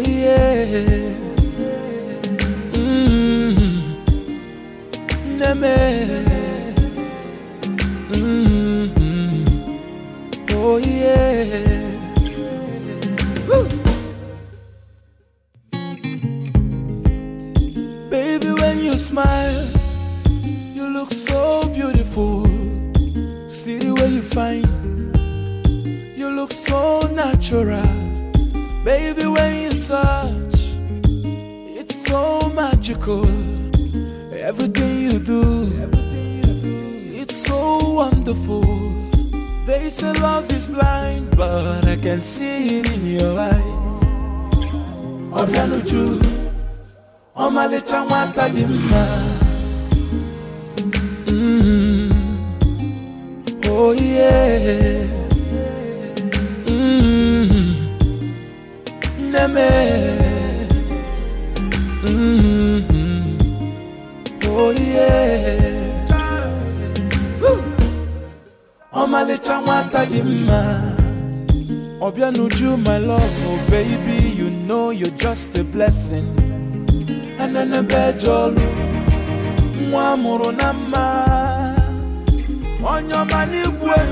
yeah. Neme. Oh yeah. Woo. Baby, when you smile, you look so beautiful. See the way you find, you look so natural. Baby, when you touch, it's so magical. Everything you do, it's so wonderful. They say love is blind, but I can see it in your eyes. Obianuju, Omalecha Nwata Dimma. Oh yeah. Neme. Oh yeah. Omalecha Nwata Dimma. Obianuju, my love, oh baby, you know you're just a blessing. And then a bejolu, mwamuru nama. On your money,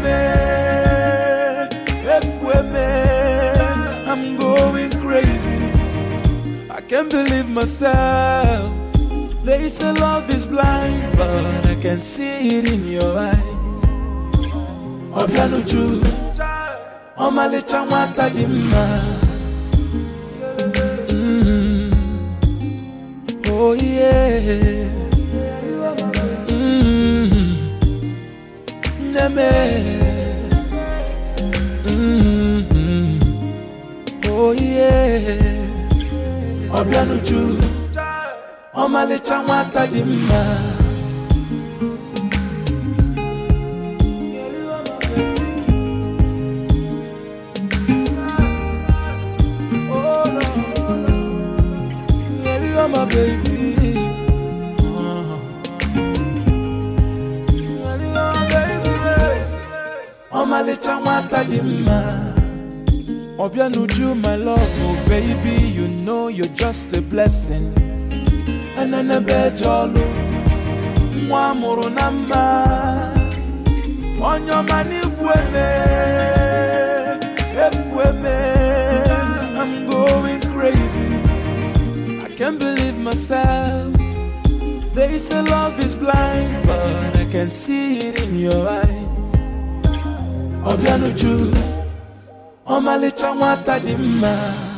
I'm going crazy. I can't believe myself. They say love is blind, but I can see it in your eyes. Obianuju, Omalecha Nwata Dimma. Oh yeah. Neme. Oh yeah. Obianuju, Omalecha Nwata Dimma. Oh no, you are my baby. Omalecha Nwata Dimma. Obianuju, my love, oh baby, you know you're just a blessing. And then a bejolu, mwamuru nama. On your money, I'm going crazy. I can't believe myself. They say love is blind, but I can see it in your eyes. Obianuju, Omalecha Nwata Dimma.